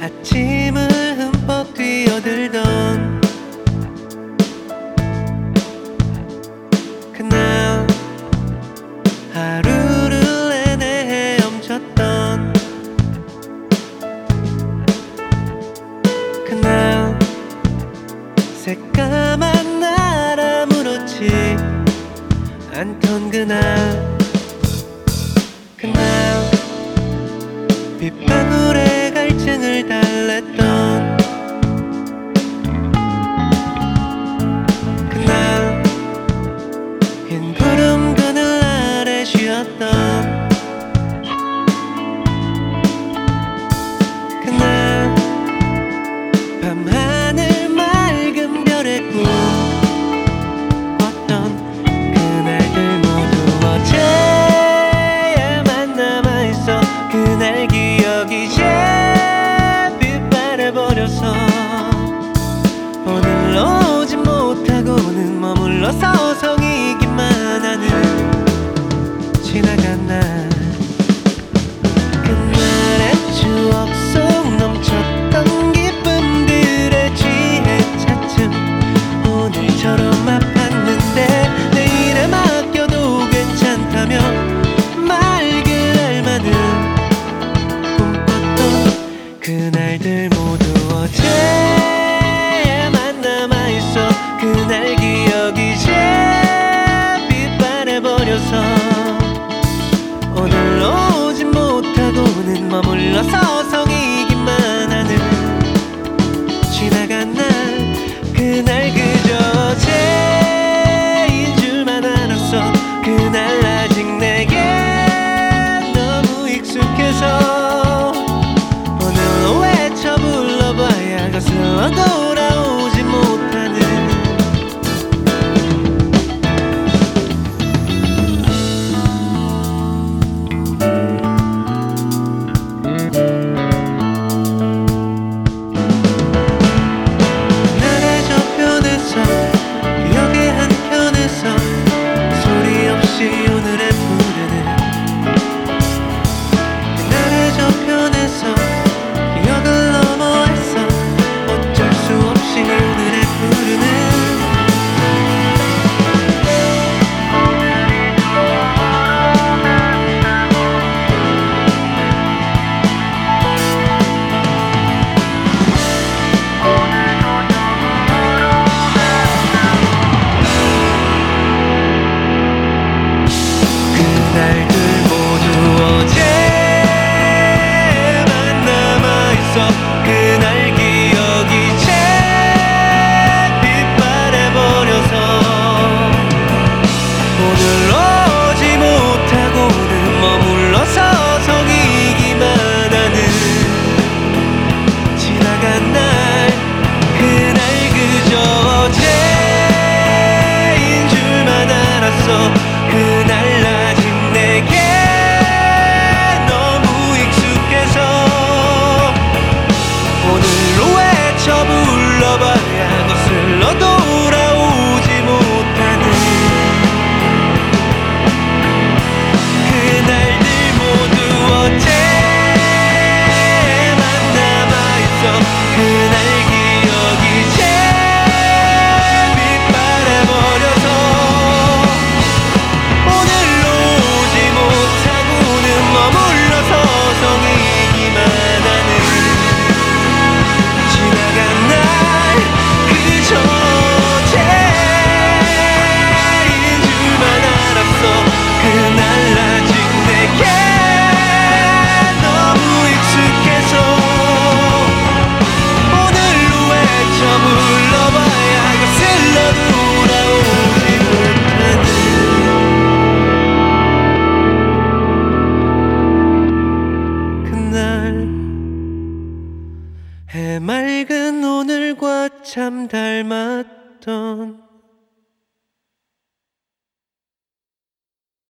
아침을 흠뻑 뛰어들던 그날, 하루를 내내 헤엄쳤던 그날, 새까만 날 아무렇지 않던 그날, 빗방울에 갈증을 달랬던 그날, 흰 구름 그늘 아래 쉬었던 그날, 밤하늘 맑은 별에 꿈꿨던 그날들 모두 어제야만 남아있어. 그날 기억이 이제 빛바래버려서 오늘로 오지 못하고는 머물러 서성이기만 하는 지나간 날, 그날의 추억 속 넘쳤던 기쁨들에 취해 차츰 오늘처럼 아팠는데 내일에 맡겨도 괜찮다며 맑은 알만은 꿈꿨던 그날들 모두 어제야만 남아있어. 그날 기억이 이제 빛바래버려서 오늘로 오지 못하고는 머물러 서성이기만 하는 지나간 날, 그날 그저 어제인 줄만 알았어. 그날 아직 내게 너무 익숙해서 오늘로 외쳐 불러봐야 거슬러도